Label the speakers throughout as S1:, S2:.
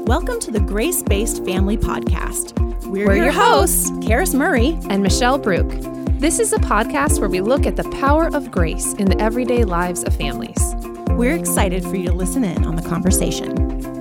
S1: Welcome to the Grace-Based Family Podcast. We're your hosts, Karis Murray
S2: and Michelle Brook. This is a podcast where we look at the power of grace in the everyday lives of families.
S1: We're excited for you to listen in on the conversation.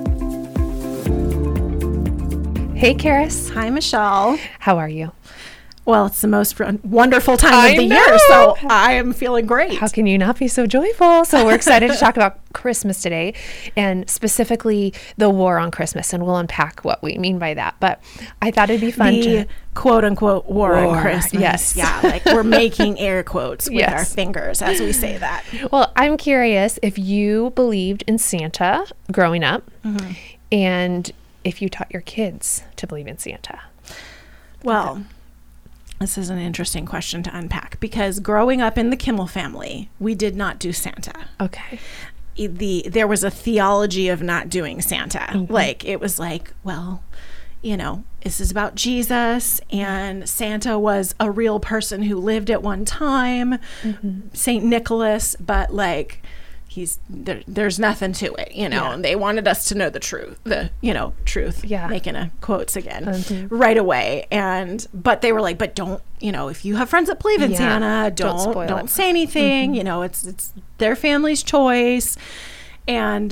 S2: Hey, Karis.
S1: Hi, Michelle.
S2: How are you?
S1: Well, it's the most wonderful time of the year, so I am feeling great.
S2: How can you not be so joyful? So we're excited to talk about Christmas today, and specifically the war on Christmas, and we'll unpack what we mean by that. But I thought it'd be fun
S1: to quote-unquote war on Christmas.
S2: Yes.
S1: Yeah, like we're making air quotes with
S2: Yes.
S1: our fingers as we say that.
S2: Well, I'm curious if you believed in Santa growing up, and if you taught your kids to believe in Santa.
S1: Well, this is an interesting question to unpack because growing up in the Kimmel family, we did not do Santa.
S2: Okay.
S1: There was a theology of not doing Santa. Like, it was like, well, you know, this is about Jesus, and Santa was a real person who lived at one time, Saint Nicholas, but like, there's nothing to it, you know, and they wanted us to know the truth, making a quotes again right away. But they were like, but don't, you know, if you have friends that believe in Santa, don't say anything, you know, it's their family's choice. And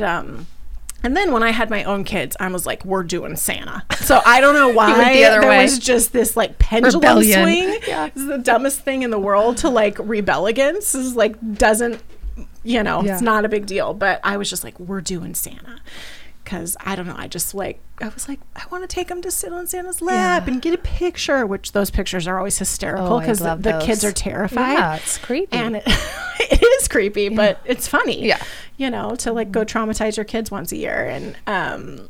S1: then when I had my own kids, I was like, we're doing Santa. So I don't know why there was just this like pendulum swing. Yeah. It's the dumbest thing in the world to like rebel against. Is like, doesn't, you know, it's not a big deal. But I was just like, we're doing Santa. Because I don't know, I was like, I want to take him to sit on Santa's lap and get a picture, which those pictures are always hysterical because the kids are terrified.
S2: Yeah, it's creepy.
S1: And it is creepy, but it's funny. Yeah. You know, to like go traumatize your kids once a year. And and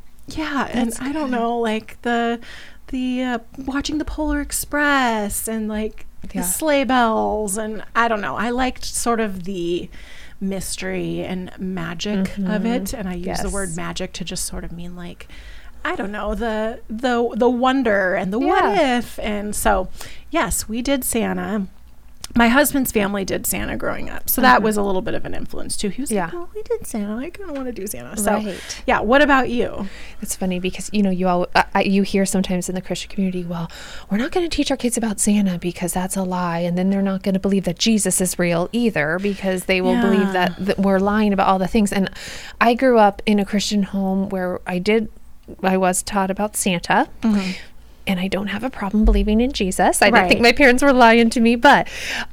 S1: I don't know, like the watching the Polar Express and like the sleigh bells. And I don't know, I liked sort of the mystery and magic of it, and I use the word magic to just sort of mean like, I don't know, the wonder and the what if. And so yes, we did Santa. My husband's family did Santa growing up, so that was a little bit of an influence too. He was like, well, we did Santa, I kind of want to do Santa. So what about you?
S2: It's funny because, you know, you hear sometimes in the Christian community, well, we're not going to teach our kids about Santa because that's a lie, and then they're not going to believe that Jesus is real either because they will believe that we're lying about all the things. And I grew up in a Christian home where I was taught about Santa. And I don't have a problem believing in Jesus. I didn't think my parents were lying to me, but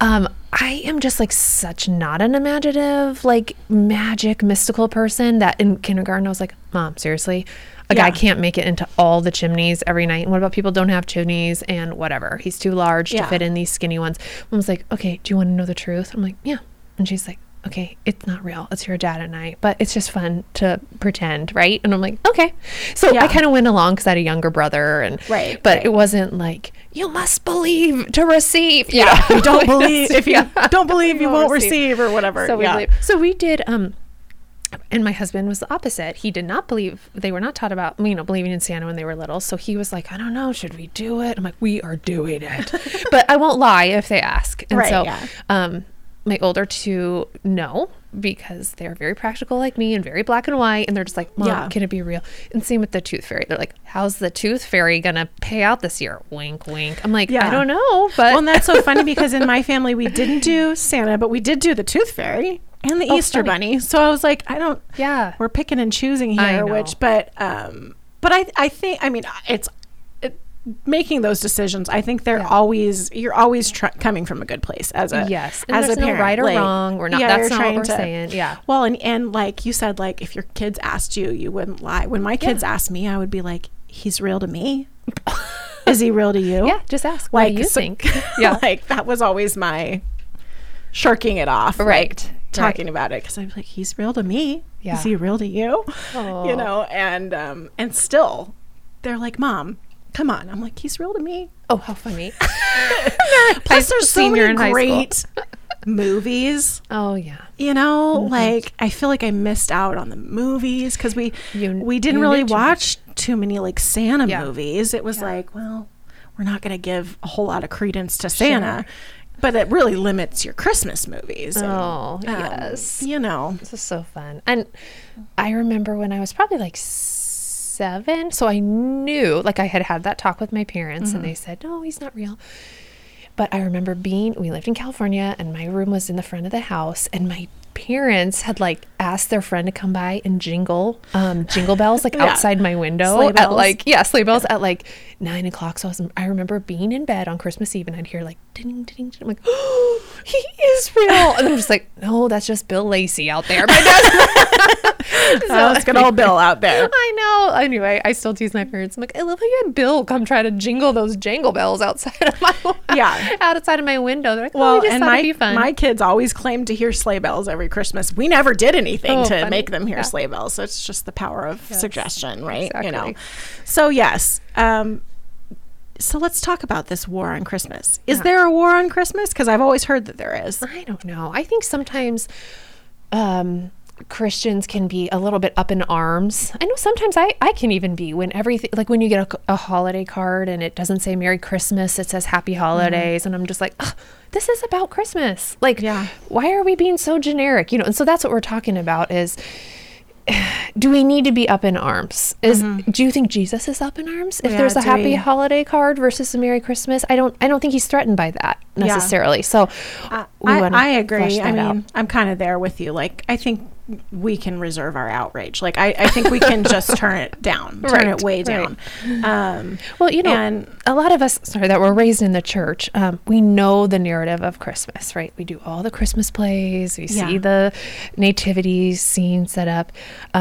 S2: I am just like such not an imaginative, like magic, mystical person that in kindergarten I was like, Mom, seriously? A guy can't make it into all the chimneys every night. And what about people don't have chimneys and whatever? He's too large to fit in these skinny ones. Mom was like, okay, do you want to know the truth? I'm like, yeah. And she's like, okay, it's not real. It's your dad and I, but it's just fun to pretend, right? And I'm like, okay. So I kind of went along because I had a younger brother, and it wasn't like, you must believe to receive. You know?
S1: You don't believe if you don't believe you won't receive or whatever.
S2: So we did. And my husband was the opposite. He did not believe. They were not taught about believing in Santa when they were little. So he was like, I don't know, should we do it? I'm like, we are doing it, but I won't lie if they ask. And my older two know because they're very practical like me and very black and white, and they're just like, Mom, can it be real? And same with the tooth fairy. They're like, how's the tooth fairy gonna pay out this year? Wink, wink. I'm like, I don't know, but
S1: and that's so funny because in my family we didn't do Santa, but we did do the tooth fairy and the Easter bunny. So I was like, we're picking and choosing here, but I think, I mean, it's making those decisions. I think you're always coming from a good place as a
S2: as
S1: a parent.
S2: No right or wrong. We're not. That's not what we're saying. Yeah.
S1: Well, and like you said, like if your kids asked you, you wouldn't lie. When my kids asked me, I would be like, he's real to me. Is he real to you?
S2: Yeah. Just ask. What do you think?
S1: Yeah. Like that was always my shirking it off. Right. Talking about it because I'm like, he's real to me. Yeah. Is he real to you? Oh. You know, and still, they're like, Mom, come on. I'm like, he's real to me.
S2: Oh, how funny.
S1: Plus, there's so many great movies.
S2: Oh, yeah.
S1: You know, like, I feel like I missed out on the movies because we didn't really watch too many, like, Santa movies. It was like, well, we're not going to give a whole lot of credence to Santa. But it really limits your Christmas movies.
S2: Oh, yes.
S1: You know.
S2: This is so fun. And I remember when I was probably like 7. So I knew, like I had that talk with my parents and they said, no, he's not real. But I remember we lived in California and my room was in the front of the house, and my parents had like asked their friend to come by and jingle bells like outside my window
S1: sleigh bells.
S2: at like sleigh bells at like 9 o'clock. So I remember being in bed on Christmas Eve and I'd hear like ding ding ding. I'm like, oh, he is real. And I'm just like, no, that's just Bill Lacey out there. My dad.
S1: So it's good old Bill out there.
S2: I know. Anyway, I still tease my parents. I'm like, I love how you had Bill come try to jingle those jangle bells outside of my outside of my window. They're like, oh, I just thought it'd be fun.
S1: My kids always claim to hear sleigh bells every Christmas. We never did anything to make them hear sleigh bells. So it's just the power of suggestion, right?
S2: Exactly.
S1: You know. So yes. So let's talk about this war on Christmas. Is there a war on Christmas? Because I've always heard that there is.
S2: I don't know. I think sometimes Christians can be a little bit up in arms. I know sometimes I can even be when everything, like when you get a holiday card and it doesn't say Merry Christmas, it says Happy Holidays. And I'm just like, this is about Christmas. Like, why are we being so generic? You know, and so that's what we're talking about is, do we need to be up in arms? Do you think Jesus is up in arms if there's a happy holiday card versus a Merry Christmas? I don't think he's threatened by that necessarily. So
S1: I agree. I mean, I'm kind of there with you. Like, I think we can reserve our outrage. Like, I think we can just turn it down, turn it way down.
S2: Well, you know, and a lot of us, that were raised in the church, we know the narrative of Christmas, right? We do all the Christmas plays. We see the nativity scene set up.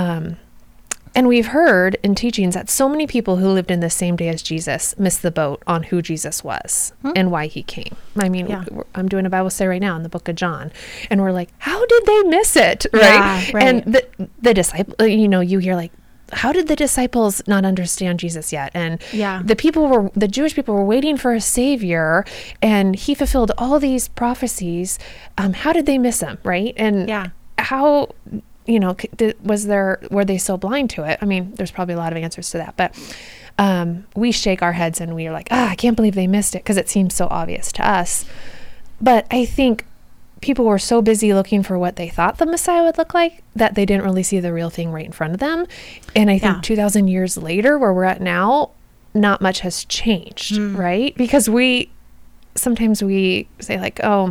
S2: And we've heard in teachings that so many people who lived in the same day as Jesus missed the boat on who Jesus was and why he came. I mean, I'm doing a Bible study right now in the book of John, and we're like, how did they miss it? Right. And the disciple, you hear like, how did the disciples not understand Jesus yet? And the Jewish people were waiting for a savior, and he fulfilled all these prophecies. How did they miss him? Right. And how, were they so blind to it? I mean, there's probably a lot of answers to that, but we shake our heads and we're like, I can't believe they missed it, because it seems so obvious to us. But I think people were so busy looking for what they thought the Messiah would look like that they didn't really see the real thing right in front of them. And I think 2,000 years later, where we're at now, not much has changed, right? Because sometimes we say like, oh,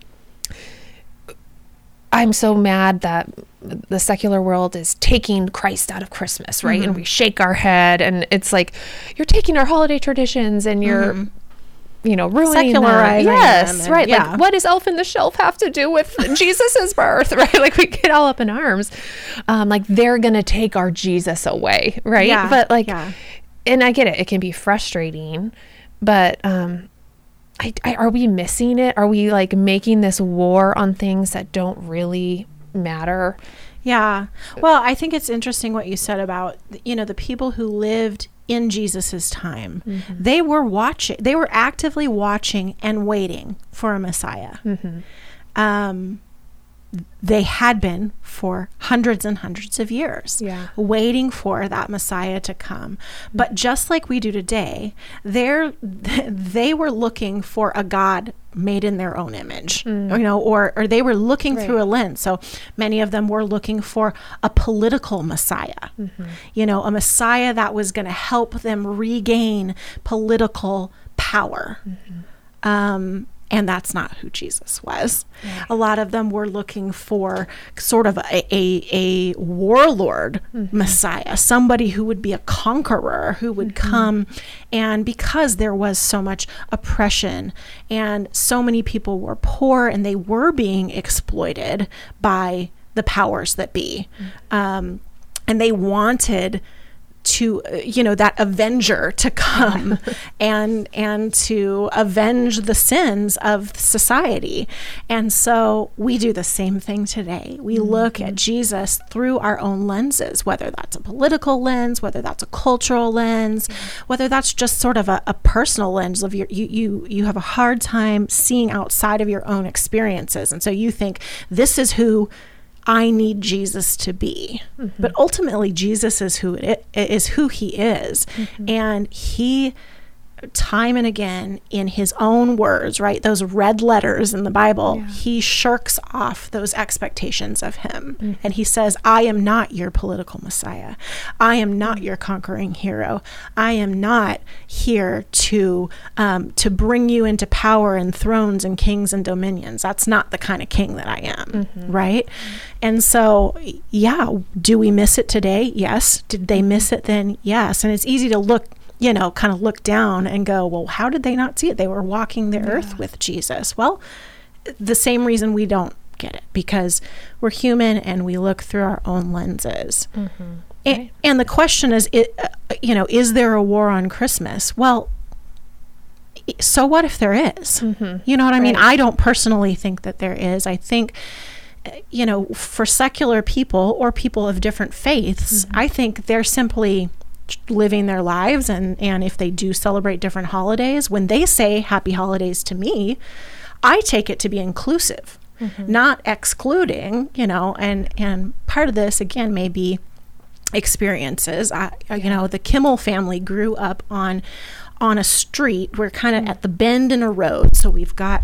S2: I'm so mad that the secular world is taking Christ out of Christmas, right? And we shake our head, and it's like, you're taking our holiday traditions and you're, ruining them. Yes, right. Like, what does Elf in the Shelf have to do with Jesus's birth, right? Like, we get all up in arms. Like, they're going to take our Jesus away, right?
S1: Yeah,
S2: but and I get it. It can be frustrating, but are we missing it? Are we like making this war on things that don't really matter?
S1: Yeah. Well, I think it's interesting what you said about, the people who lived in Jesus's time. They were actively watching and waiting for a Messiah. They had been for hundreds and hundreds of years, waiting for that Messiah to come. But just like we do today, they were looking for a God made in their own image, or they were looking through a lens. So many of them were looking for a political Messiah, a Messiah that was going to help them regain political power. And that's not who Jesus was. A lot of them were looking for sort of a warlord Messiah, somebody who would be a conqueror, who would come. And because there was so much oppression and so many people were poor and they were being exploited by the powers that be, and they wanted to that avenger to come and to avenge the sins of society. And so we do the same thing today. We look at Jesus through our own lenses, whether that's a political lens, whether that's a cultural lens, whether that's just sort of a personal lens of you have a hard time seeing outside of your own experiences. And so you think, this is who I need Jesus to be. But ultimately, Jesus is who he is. And he time and again in his own words, right? Those red letters in the Bible, he shirks off those expectations of him. And he says, I am not your political Messiah. I am not your conquering hero. I am not here to bring you into power and thrones and kings and dominions. That's not the kind of king that I am, right? And so, yeah, do we miss it today? Yes. Did they miss it then? Yes. And it's easy to look, kind of look down and go, well, how did they not see it? They were walking the earth with Jesus. Well, the same reason we don't get it, because we're human and we look through our own lenses. Right. And the question is, is there a war on Christmas? Well, so what if there is? You know what I mean? I don't personally think that there is. I think, for secular people or people of different faiths, I think they're simply living their lives, and if they do celebrate different holidays, when they say happy holidays to me, I take it to be inclusive, not excluding, and part of this again may be experiences. The Kimmel family grew up on a street. We're kind of at the bend in a road. So we've got,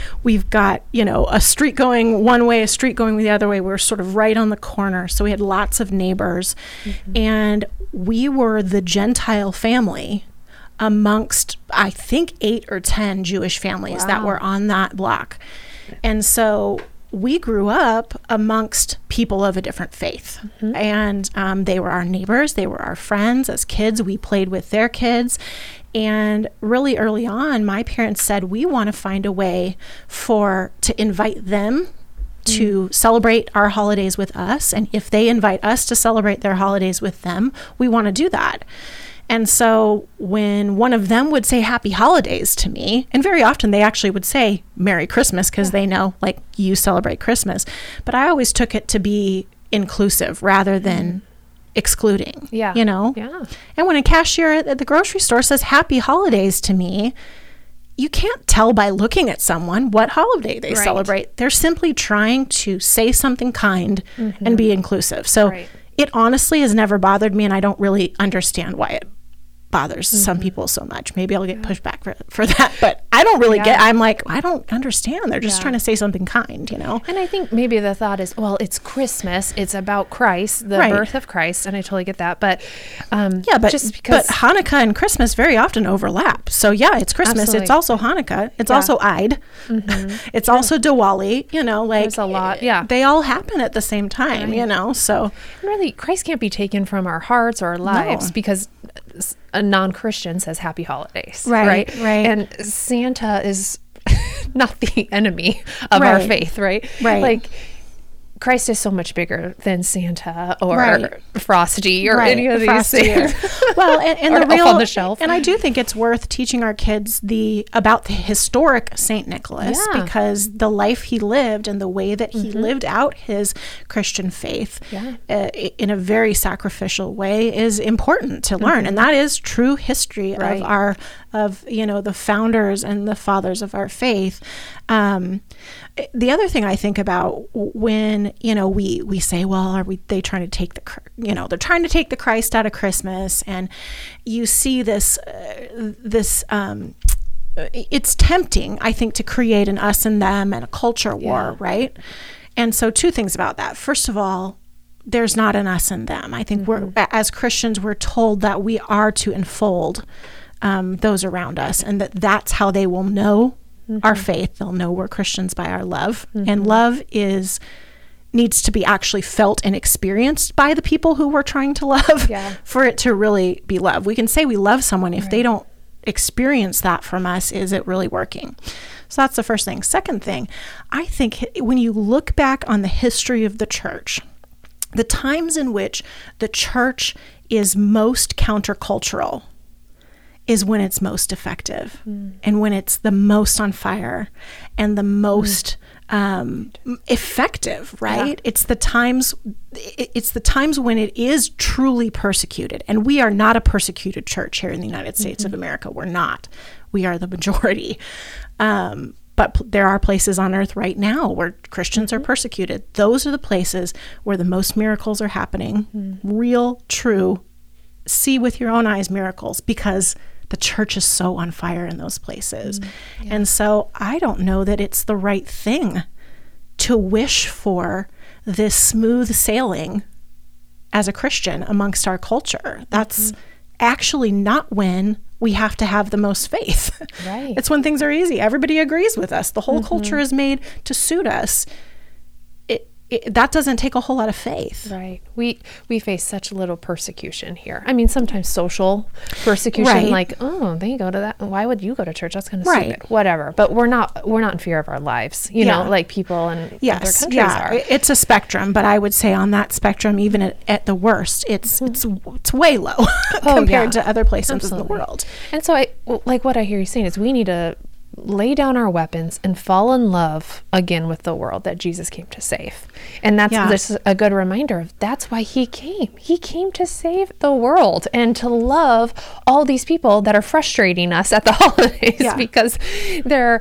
S1: a street going one way, a street going the other way. We're sort of right on the corner. So we had lots of neighbors, and we were the Gentile family amongst, I think, 8 or 10 Jewish families that were on that block. And so we grew up amongst people of a different faith, and they were our neighbors. They were our friends. As kids, we played with their kids. And really early on, my parents said, we want to find a way to invite them to celebrate our holidays with us. And if they invite us to celebrate their holidays with them, we want to do that. And so when one of them would say happy holidays to me, and very often they actually would say Merry Christmas because they know, like, you celebrate Christmas. But I always took it to be inclusive rather than excluding, And when a cashier at the grocery store says happy holidays to me, you can't tell by looking at someone what holiday they celebrate. They're simply trying to say something kind and be inclusive. So it honestly has never bothered me, and I don't really understand why it bothers some people so much. Maybe I'll get pushed back for that, but I don't really I'm like, I don't understand. They're just trying to say something kind, And
S2: I think maybe the thought is, well, it's Christmas. It's about Christ, the birth of Christ. And I totally get that. But just because.
S1: But Hanukkah and Christmas very often overlap. So it's Christmas. Absolutely. It's also Hanukkah. It's also Eid. It's also Diwali,
S2: There's a lot.
S1: They all happen at the same time, so.
S2: Really, Christ can't be taken from our hearts or our lives because a non-Christian says happy holidays, right? And Santa is not the enemy of our faith, right? Like, Christ is so much bigger than Santa or Frosty or any of these things.
S1: Well, and the real
S2: on the shelf.
S1: And I do think it's worth teaching our kids about the historic Saint Nicholas, because the life he lived and the way that he lived out his Christian faith in a very sacrificial way is important to learn, and that is true history of the founders and the fathers of our faith. The other thing I think about when, we say, well, are they trying to take they're trying to take the Christ out of Christmas, and you see this, it's tempting, I think, to create an us and them and a culture war, right? And so 2 things about that. First of all, there's not an us and them. I think as Christians, we're told that we are to enfold those around us, and that's how they will know our faith. They'll know we're Christians by our love. And love needs to be actually felt and experienced by the people who we're trying to love for it to really be love. We can say we love someone if they don't experience that from us. Is it really working? So that's the first thing. Second thing, I think when you look back on the history of the church, the times in which the church is most countercultural is when it's most effective and when it's the most on fire and the most effective, right? It's the times when it is truly persecuted. And we are not a persecuted church here in the United States of America. We're not. We are the majority. But there are places on earth right now where Christians are persecuted. Those are the places where the most miracles are happening. Real, true, see with your own eyes miracles, because the church is so on fire in those places. And so I don't know that it's the right thing to wish for this smooth sailing as a Christian amongst our culture. That's actually not when we have to have the most faith.
S2: Right.
S1: It's when things are easy. Everybody agrees with us. The whole culture is made to suit us. That doesn't take a whole lot of faith.
S2: Right. We face such little persecution here. I mean, sometimes social persecution,
S1: Right.
S2: like, oh, they go to that. Why would you go to church? That's kind of
S1: Right.
S2: stupid. Whatever. But we're not in fear of our lives, you know, like people in other
S1: Yes,
S2: countries
S1: yeah,
S2: are.
S1: it's a spectrum, but I would say on that spectrum, even at the worst, it's way low compared to other places in the
S2: Absolutely.
S1: world.
S2: And so like what I hear you saying is we need to lay down our weapons and fall in love again with the world that Jesus came to save. And this is a good reminder of that's why he came. He came to save the world and to love all these people that are frustrating us at the holidays because they're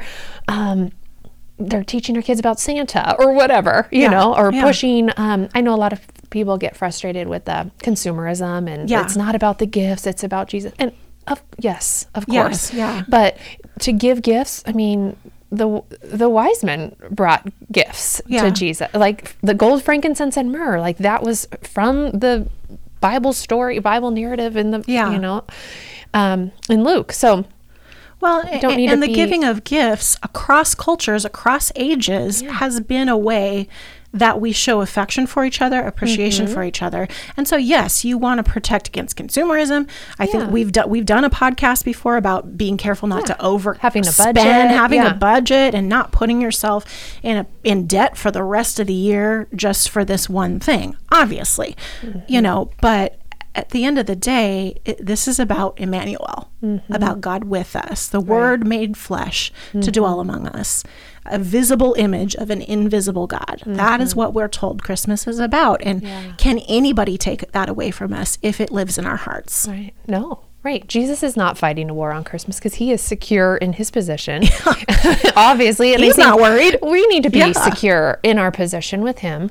S2: teaching their kids about Santa or whatever, you know, or pushing. I know a lot of people get frustrated with consumerism and it's not about the gifts, it's about Jesus. And of course.
S1: Yes, yeah.
S2: But to give gifts, I mean, the wise men brought gifts to Jesus, like the gold, frankincense, and myrrh. Like that was from the Bible story, Bible narrative in the, you know, in Luke. So,
S1: well, and the giving of gifts across cultures, across ages has been a way that we show affection for each other, appreciation for each other. And so, yes, you want to protect against consumerism. I think we've done a podcast before about being careful not to
S2: having a
S1: budget and not putting yourself in debt for the rest of the year just for this one thing, obviously, you know, but at the end of the day, this is about Emmanuel, about God with us, the Word made flesh to dwell among us, a visible image of an invisible God. That is what we're told Christmas is about. And can anybody take that away from us if it lives in our hearts?
S2: Right. No. Right. Jesus is not fighting a war on Christmas because he is secure in his position, obviously. And
S1: he's not worried.
S2: We need to be secure in our position with him.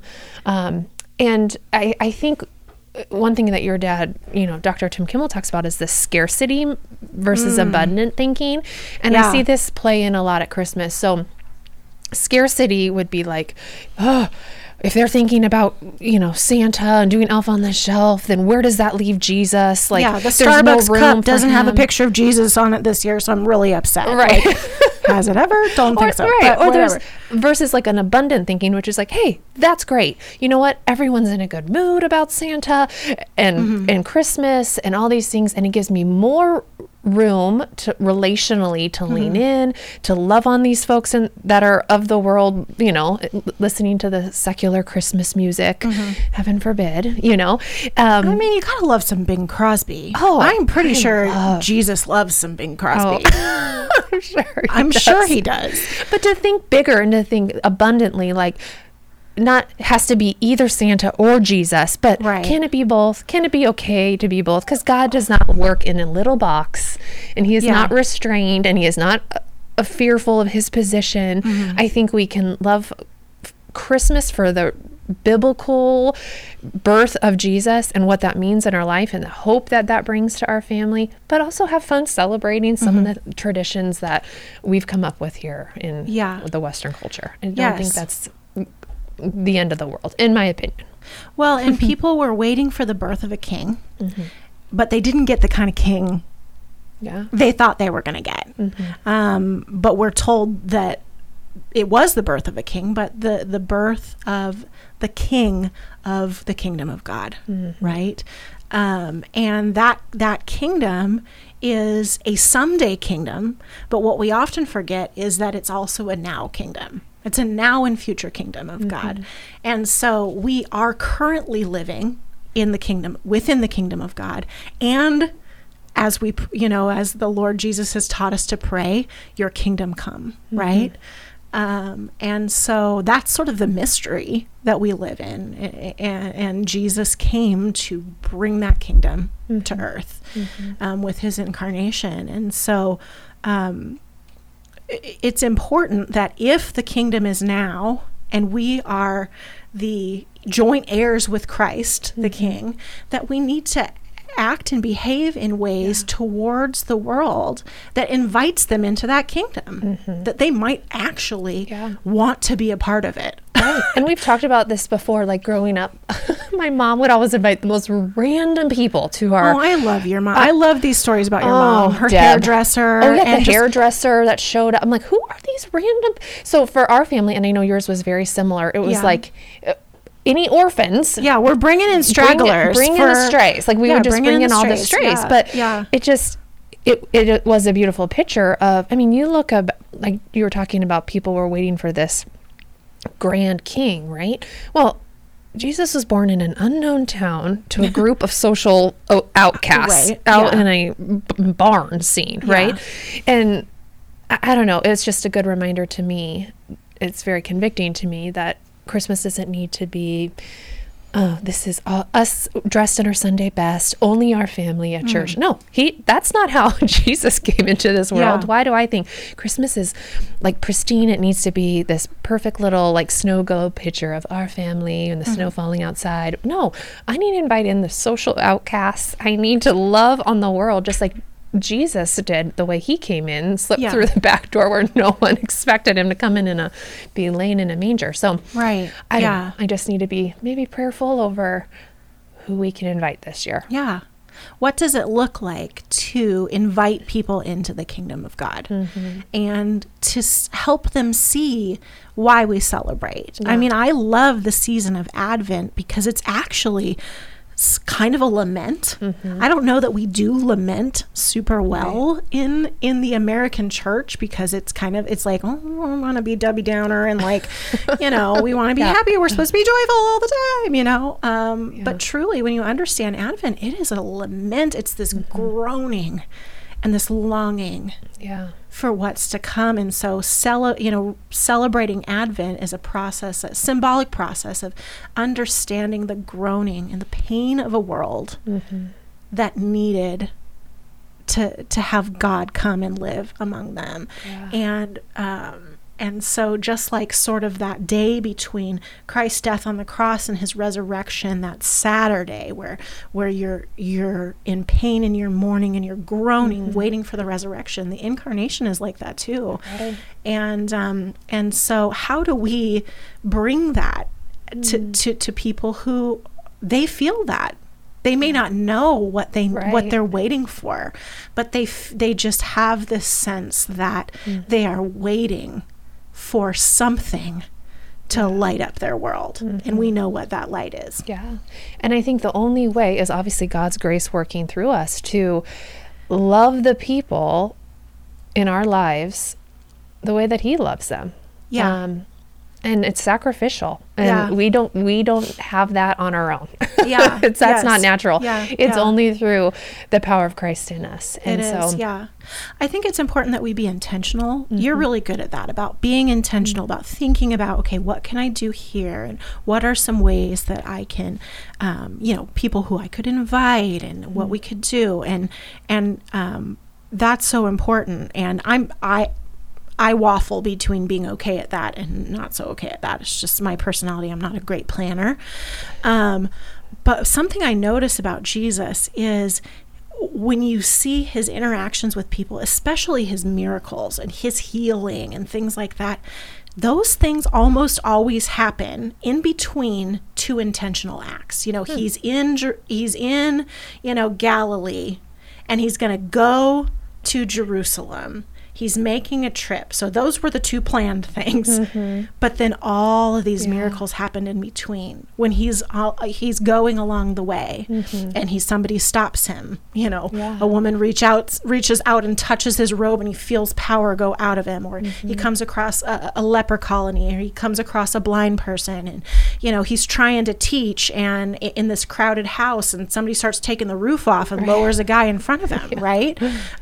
S2: And I think one thing that your dad, you know, Dr. Tim Kimmel talks about is the scarcity versus abundant thinking. And I see this play in a lot at Christmas. So scarcity would be like, oh, if they're thinking about, you know, Santa and doing Elf on the Shelf, then where does that leave Jesus? Like,
S1: the Starbucks cup doesn't have a picture of Jesus on it this year, so I'm really upset.
S2: Right.
S1: Like, has it ever? Don't think so.
S2: Right.
S1: Or
S2: there's versus like an abundant thinking, which is like, hey, that's great. You know what? Everyone's in a good mood about Santa and Christmas and all these things, and it gives me more room to relationally to lean in, to love on these folks that are of the world, you know, listening to the secular Christmas music, heaven forbid, you know.
S1: I mean, you gotta love some Bing Crosby. Oh, I'm pretty sure Jesus loves some Bing Crosby.
S2: Oh.
S1: I'm sure he does.
S2: But to think bigger and to think abundantly, like, not has to be either Santa or Jesus, but can it be both? Can it be okay to be both? Because God does not work in a little box, and he is not restrained, and he is not fearful of his position. I think we can love Christmas for the biblical birth of Jesus and what that means in our life and the hope that brings to our family, but also have fun celebrating some of the traditions that we've come up with here in the Western culture. I don't think that's the end of the world, in my opinion.
S1: Well, and people were waiting for the birth of a king, but they didn't get the kind of king they thought they were going to get. But we're told that it was the birth of a king, but the birth of the king of the kingdom of God, right? And that kingdom is a someday kingdom, but what we often forget is that it's also a now kingdom. It's a now and future kingdom of God. And so we are currently living in the kingdom, within the kingdom of God. And as we, you know, as the Lord Jesus has taught us to pray, your kingdom come, right? And so that's sort of the mystery that we live in. And Jesus came to bring that kingdom to earth with his incarnation. And so it's important that if the kingdom is now and we are the joint heirs with Christ, the King, that we need to act and behave in ways towards the world that invites them into that kingdom, that they might actually want to be a part of it.
S2: Right. And we've talked about this before, like growing up, my mom would always invite the most random people to our...
S1: Oh, I love your mom. I love these stories about your mom. Her
S2: Deb.
S1: hairdresser.
S2: Oh, yeah,
S1: and
S2: the hairdresser that showed up. I'm like, who are these random... So for our family, and I know yours was very similar, it was like... any orphans.
S1: Yeah, we're bringing in stragglers.
S2: Bring in the strays. Like we would just bring in all the strays.
S1: Yeah.
S2: But
S1: yeah.
S2: it just, it was a beautiful picture of, I mean, you look up, like you were talking about people were waiting for this grand king, right? Well, Jesus was born in an unknown town to a group of social outcasts out in a barn scene, right? And I don't know, it's just a good reminder to me. It's very convicting to me that Christmas doesn't need to be, this is us dressed in our Sunday best, only our family at church. No, that's not how Jesus came into this world. Why do I think Christmas is like pristine? It needs to be this perfect little like snow globe picture of our family and the snow falling outside. No, I need to invite in the social outcasts. I need to love on the world just like Jesus did, the way he came in, slipped through the back door where no one expected him to come in and be laying in a manger. So I just need to be maybe prayerful over who we can invite this year.
S1: Yeah. What does it look like to invite people into the kingdom of God and to help them see why we celebrate? I mean, I love the season of Advent because it's actually kind of a lament. I don't know that we do lament super well in the American church because it's like, oh, I want to be Debbie Downer and like, we want to be happy. We're supposed to be joyful all the time, But truly, when you understand Advent, it is a lament. It's this groaning and this longing for what's to come. And so celebrating Advent is a symbolic process of understanding the groaning and the pain of a world that needed to have God come and live among them. And so just like sort of that day between Christ's death on the cross and his resurrection, that Saturday where you're in pain and you're mourning and you're groaning, waiting for the resurrection, the incarnation is like that too. Right. And so how do we bring that to people who they feel that? They may not know what they're waiting for, but they just have this sense that they are waiting for something to light up their world. And we know what that light is.
S2: Yeah. And I think the only way is obviously God's grace working through us to love the people in our lives the way that he loves them. Yeah. And it's sacrificial. And we don't have that on our own. Yeah. That's not natural. Yeah. It's only through the power of Christ in us. And
S1: I think it's important that we be intentional. You're really good at that, about being intentional, about thinking about, okay, what can I do here? And what are some ways that I can, people who I could invite and what we could do. And that's so important. And I waffle between being okay at that and not so okay at that. It's just my personality. I'm not a great planner. But something I notice about Jesus is when you see his interactions with people, especially his miracles and his healing and things like that, those things almost always happen in between two intentional acts. He's in Galilee, and he's going to go to Jerusalem. He's making a trip. So those were the two planned things. But then all of these miracles happened in between when he's going along the way and somebody stops him. A woman reaches out and touches his robe and he feels power go out of him, or he comes across a leper colony, or he comes across a blind person, and he's trying to teach and in this crowded house, and somebody starts taking the roof off and lowers a guy in front of him, right?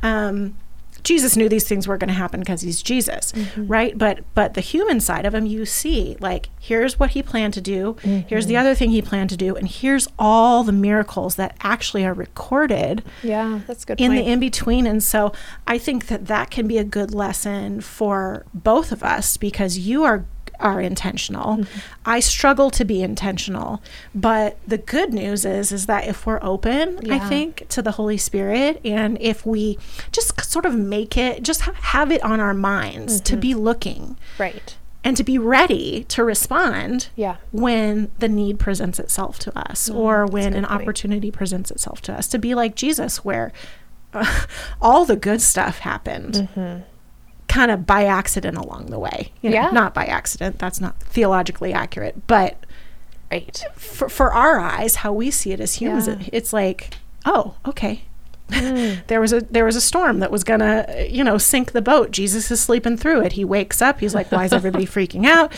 S1: Jesus knew these things were going to happen because he's Jesus, right? But the human side of him, you see, like, here's what he planned to do. Here's the other thing he planned to do. And here's all the miracles that actually are recorded.
S2: Yeah, that's a good
S1: in
S2: point.
S1: The in-between. And so I think that can be a good lesson for both of us, because you are are intentional. I struggle to be intentional. But the good news is that if we're open, I think, to the Holy Spirit, and if we just sort of make it, just have it on our minds to be looking.
S2: Right.
S1: And to be ready to respond
S2: Yeah.
S1: when the need presents itself to us, or when an opportunity presents itself to us. To be like Jesus, where all the good stuff happened kind of by accident along the way. You know, not by accident. That's not theologically accurate. But
S2: Right.
S1: for our eyes, how we see it as humans, it's like, oh, okay. There was a storm that was gonna, sink the boat. Jesus is sleeping through it. He wakes up. He's like, why is everybody freaking out?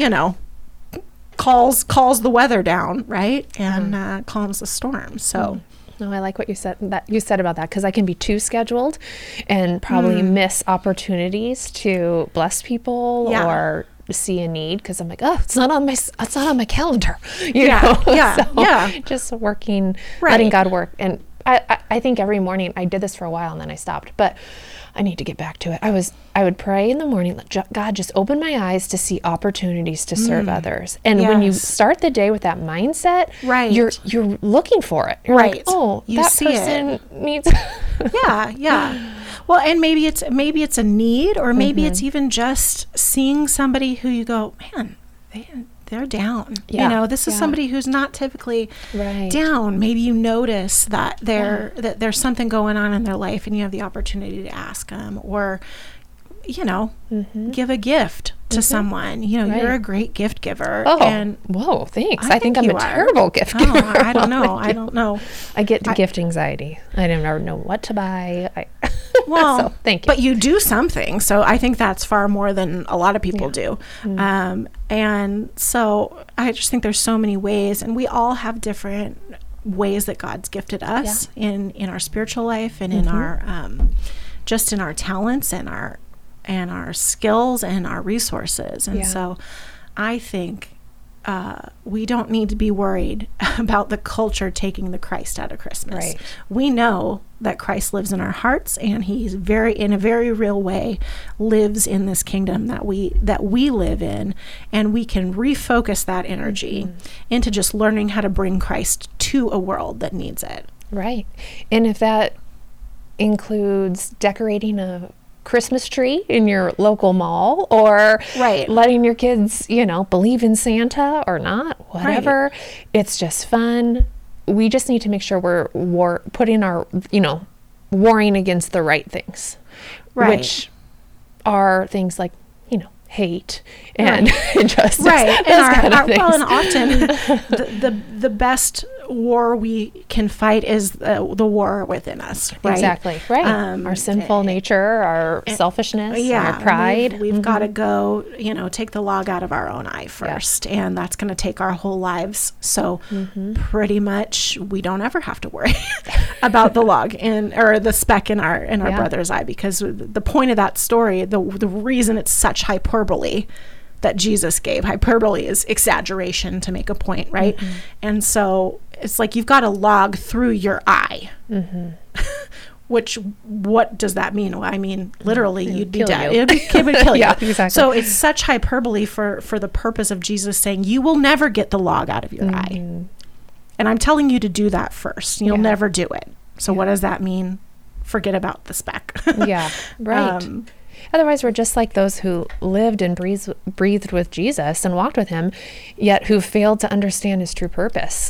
S1: Calls the weather down, right? And calms the storm. So.
S2: No, I like what you said about that, because I can be too scheduled and probably miss opportunities to bless people or see a need, because I'm like, oh, it's not on my calendar. You know? So just working, letting God work. And I think every morning, I did this for a while and then I stopped, but I need to get back to it. I would pray in the morning, let God just open my eyes to see opportunities to serve others. And when you start the day with that mindset, you're looking for it. You're like, oh, you that person needs.
S1: Well, and maybe it's a need, or maybe it's even just seeing somebody who you go, man, they're down. This is somebody who's not typically down. Maybe you notice that that there's something going on in their life, and you have the opportunity to ask them, or give a gift to someone. You're a great gift giver.
S2: Oh,
S1: and
S2: whoa, thanks. I think I'm a terrible gift giver.
S1: I don't know.
S2: I get gift anxiety. I never know what to buy.
S1: Well,
S2: so, thank you.
S1: But you do something. So I think that's far more than a lot of people do. And so I just think there's so many ways, and we all have different ways that God's gifted us in our spiritual life, and in our just in our talents and our skills and our resources. And so I think we don't need to be worried about the culture taking the Christ out of Christmas.
S2: Right.
S1: We know that Christ lives in our hearts, and he's in a very real way lives in this kingdom that we live in, and we can refocus that energy into just learning how to bring Christ to a world that needs it.
S2: Right. And if that includes decorating a Christmas tree in your local mall, or letting your kids, believe in Santa or not, whatever. It's just fun. We just need to make sure we're putting our, warring against the right things, which are things like, hate and injustice.
S1: And and often the best war we can fight is the war within us. Right?
S2: Exactly. Right. Our sinful nature, our selfishness, our pride.
S1: We've got to go, take the log out of our own eye first, and that's going to take our whole lives. So pretty much we don't ever have to worry about the log or the speck in our brother's eye, because the point of that story, the reason it's such hyperbole that Jesus gave. Hyperbole is exaggeration to make a point, right? And so it's like you've got a log through your eye. Which, what does that mean? Well, I mean, literally, you'd be dead. It would kill you.
S2: Exactly.
S1: So it's such hyperbole for the purpose of Jesus saying, you will never get the log out of your eye. And I'm telling you to do that first. You'll never do it. So what does that mean? Forget about the speck.
S2: Right. Otherwise, we're just like those who lived and breathed with Jesus and walked with him, yet who failed to understand his true purpose.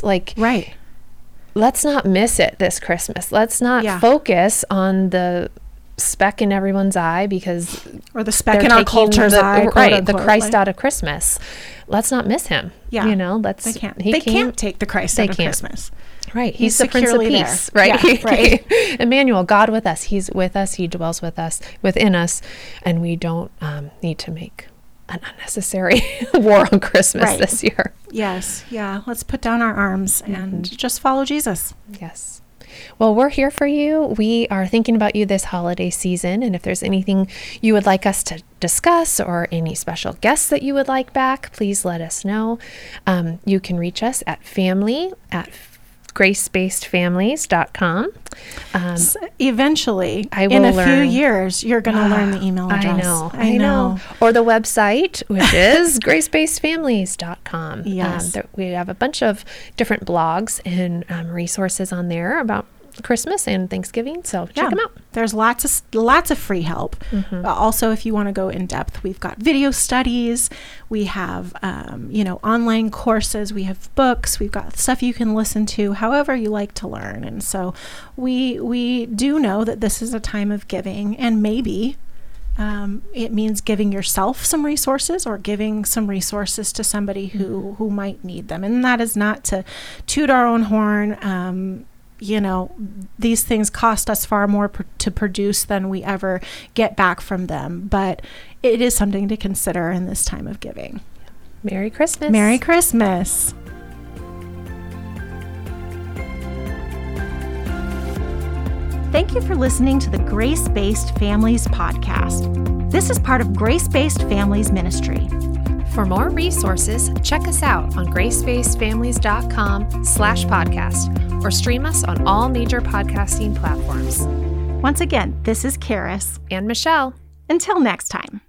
S2: Let's not miss it this Christmas. Let's not focus on the speck in everyone's eye,
S1: or the speck in our culture's eye,
S2: the Christ out of Christmas. Let's not miss him.
S1: They can't take the Christ out of Christmas.
S2: Right. He's the Prince of Peace, right? Emmanuel, God with us. He's with us. He dwells with us, within us. And we don't need to make an unnecessary war on Christmas this year.
S1: Yes. Yeah. Let's put down our arms and just follow Jesus.
S2: Yes. Well, we're here for you. We are thinking about you this holiday season. And if there's anything you would like us to discuss, or any special guests that you would like back, please let us know. You can reach us at family@christ gracebasedfamilies.com.
S1: Eventually,
S2: I will
S1: in a
S2: learn.
S1: few years, you're going to learn the email address.
S2: I know. Or the website, which is gracebasedfamilies.com.
S1: Yes.
S2: We have a bunch of different blogs and resources on there about Christmas and Thanksgiving, so check them out.
S1: There's lots of free help. Also, if you want to go in depth, we've got video studies, we have online courses, we have books, we've got stuff you can listen to however you like to learn. And so we do know that this is a time of giving, and maybe it means giving yourself some resources or giving some resources to somebody who might need them. And that is not to toot our own horn. These things cost us far more to produce than we ever get back from them. But it is something to consider in this time of giving.
S2: Merry Christmas.
S1: Merry Christmas. Thank you for listening to the Grace-Based Families podcast. This is part of Grace-Based Families Ministry.
S2: For more resources, check us out on gracebasedfamilies.com/podcast or stream us on all major podcasting platforms.
S1: Once again, this is Karis
S2: and Michelle.
S1: Until next time.